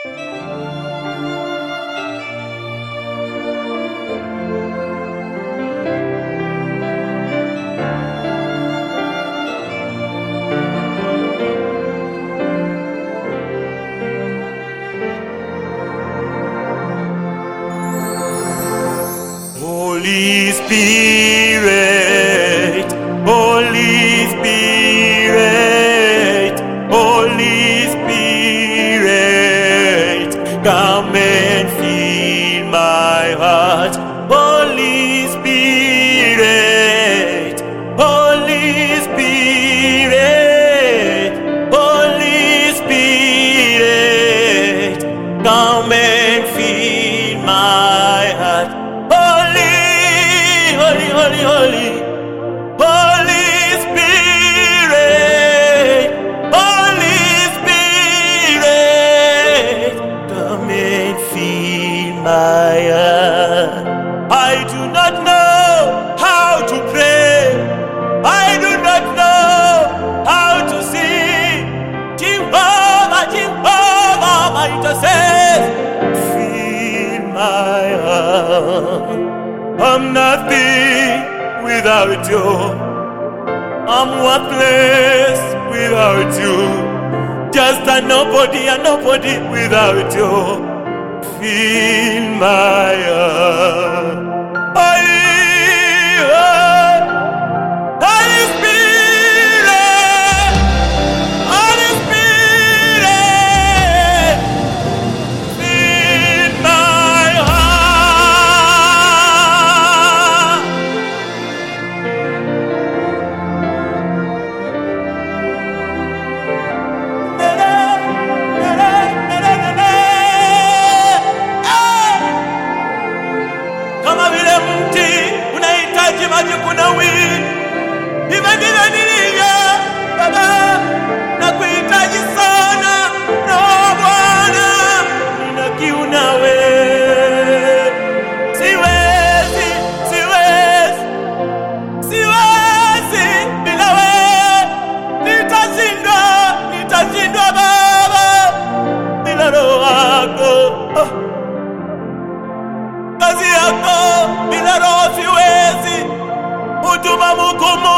Holy Spirit, Holy Spirit, Holy Spirit, come and fill my heart. Holy Spirit, Holy Spirit, Holy Spirit, come and fill my heart. Holy, Holy, Holy Spirit, Holy Spirit, come and fill my heart. I do not know how to pray, I do not know how to sing. Jehovah, Jehovah, my intercessor, fill my heart. I'm nothing without you. I'm worthless without you. Just a nobody without you. Fill my heart. Holy Spirit, Holy Spirit, fill my heart. Kama vile mti unahitaji maji kunawiri, hivyo ndivyo nilivyo Baba, nakuhitaji sana na Bwana, nina kiu nawe. Siwezi bila wewe, nitashindwa Baba, bila roho yako. Kazi yako bila roho siwezi, huduma mgumu